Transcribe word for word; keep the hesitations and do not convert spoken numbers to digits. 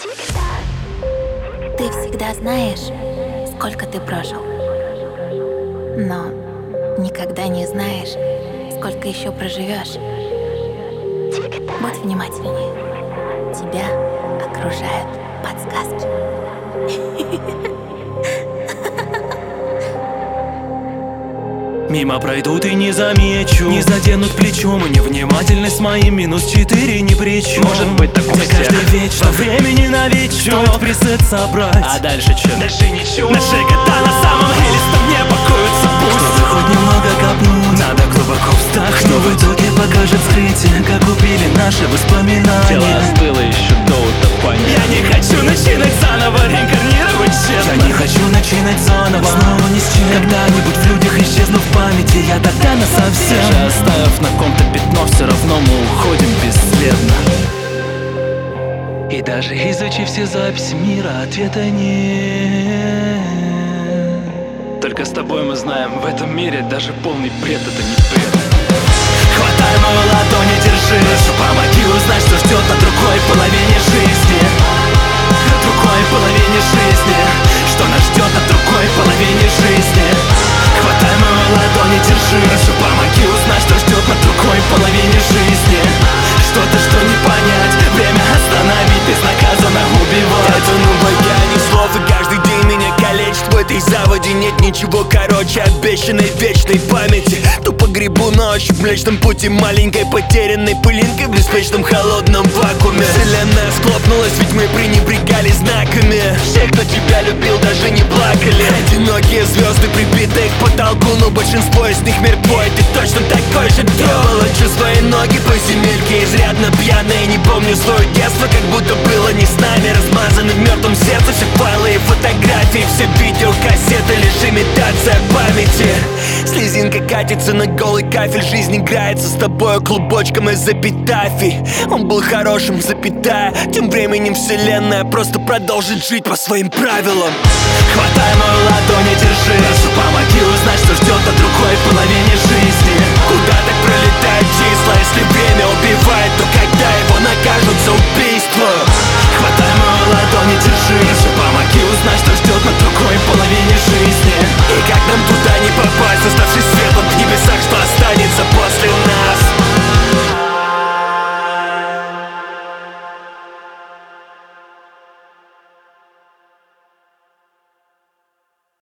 Ты всегда знаешь, сколько ты прожил, но никогда не знаешь, сколько еще проживешь. Будь внимательнее. Тебя окружают подсказки. Мимо пройдут и не замечу, не заденут плечом, и невнимательность моим минус четыре ни при чем. Может быть так у Где всех. каждый вечер времени на вечер. Стоит пресет собрать, А дальше чё? дальше ничего. Наши года на самом деле с тобой покоятся пусть. Чтобы хоть немного копнуть, надо глубоко вздохнуть. Что в итоге покажет скрытие, как убили наши воспоминания. Тело остыло еще до утопания. Я не хочу начинать заново, реинкарнировать честно. Я не хочу начинать заново, снова ни с чем. Когда-нибудь в людях исчезну в памяти, я тогда насовсем. Даже оставив на ком-то пятно, все равно мы уходим бесследно. И даже изучив все записи мира, ответа нет. Только с тобой мы знаем, в этом мире даже полный бред — это не бред. Хватай мою ладонь и держи, прошу, помоги узнать, что ждет на другой половине жизни. Другой половине жизни. Что нас ждет на другой половине жизни. Хватай мою ладонь и держи, прошу, помоги узнать, что ждет на другой половине жизни. Что-то, что не понять, время остановить, безнаказанно убивать. Это ну багянет слов, и каждый день меня калечит. В этой заводе нет ничего короче обещанной вечной памяти. Тупо гребу ночью в Млечном Пути, маленькой потерянной пылинкой в беспечном холодном вакууме. Вселенная схлопнулась, ведь мы пренебрегали знаками. Все, кто тебя любил, даже не плакали. Одинокие звезды, прибитые к потолку, но большинство из них мертво, и ты точно такой же труп. Я волочу свои ноги по земельке, изрядно пьяный. Не помню свое детство, как будто было не с нами. Размазаны в мертвом сердце все файлы и фотографии, все видеокассеты, лишь имитация памяти. Слезинка катится на голый кафель, жизнь играется с тобой клубочком из эпитафий. Он был хорошим, запятая. Тем временем вселенная просто продолжит жить по своим правилам. Хватай мою ладонь и держи, прошу, помоги узнать, что ждет на другой половине жизни.